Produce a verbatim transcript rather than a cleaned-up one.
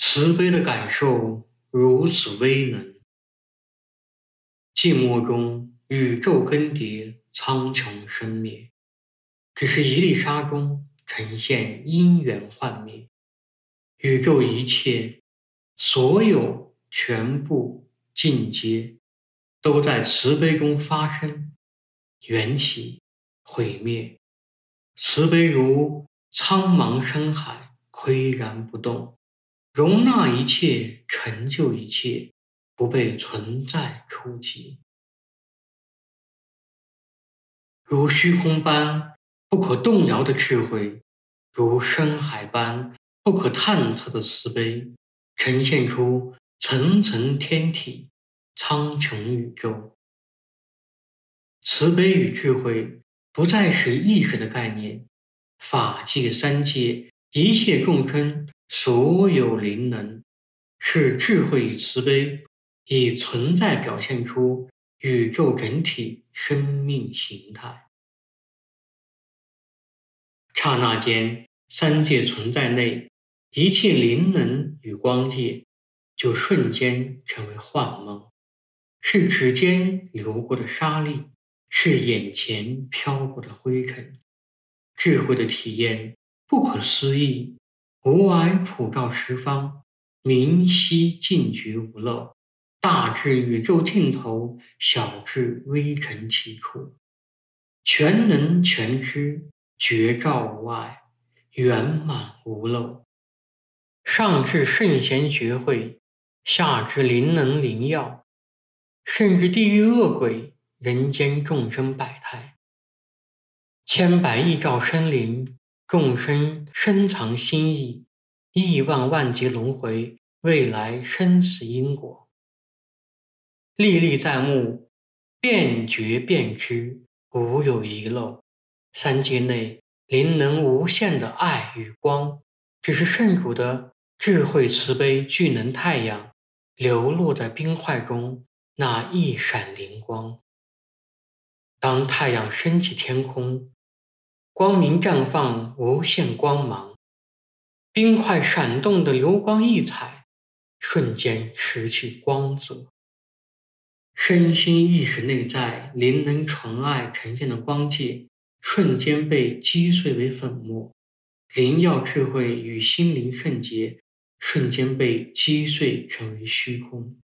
慈悲的感受如此微能，静默中宇宙更迭，苍穹生灭，只是一粒沙中呈现因缘幻灭。宇宙一切，所有全部尽皆，都在慈悲中发生，缘起毁灭。慈悲如苍茫深海，岿然不动，容纳一切，成就一切，不被存在触及。如虚空般不可动摇的智慧，如深海般不可探测的慈悲，呈现出层层天体，苍穹宇宙。慈悲与智慧不再是意识的概念，法界三界一切众生所有灵能，是智慧与慈悲以存在表现出宇宙整体生命形态。刹那间，三界存在内一切灵能与光界就瞬间成为幻梦，是指尖流过的沙粒，是眼前飘过的灰尘。智慧的体验不可思议，无碍普照十方，明晰尽觉无漏，大至宇宙尽头，小至微尘起处，全能全知，绝照无碍，圆满无漏。上至圣贤觉慧，下至灵能灵药，甚至地狱恶鬼，人间众生百态，千百亿兆生灵，众生深藏心意，亿万万劫轮回，未来生死因果，历历在目，遍觉遍知，无有遗漏。三界内灵能无限的爱与光，只是圣主的智慧慈悲巨能太阳流落在冰块中那一闪灵光。当太阳升起天空，光明绽放无限光芒，冰块闪动的流光溢彩，瞬间失去光泽。身心意识内在灵能纯爱呈现的光界，瞬间被击碎为粉末，灵药智慧与心灵圣洁瞬间被击碎成为虚空。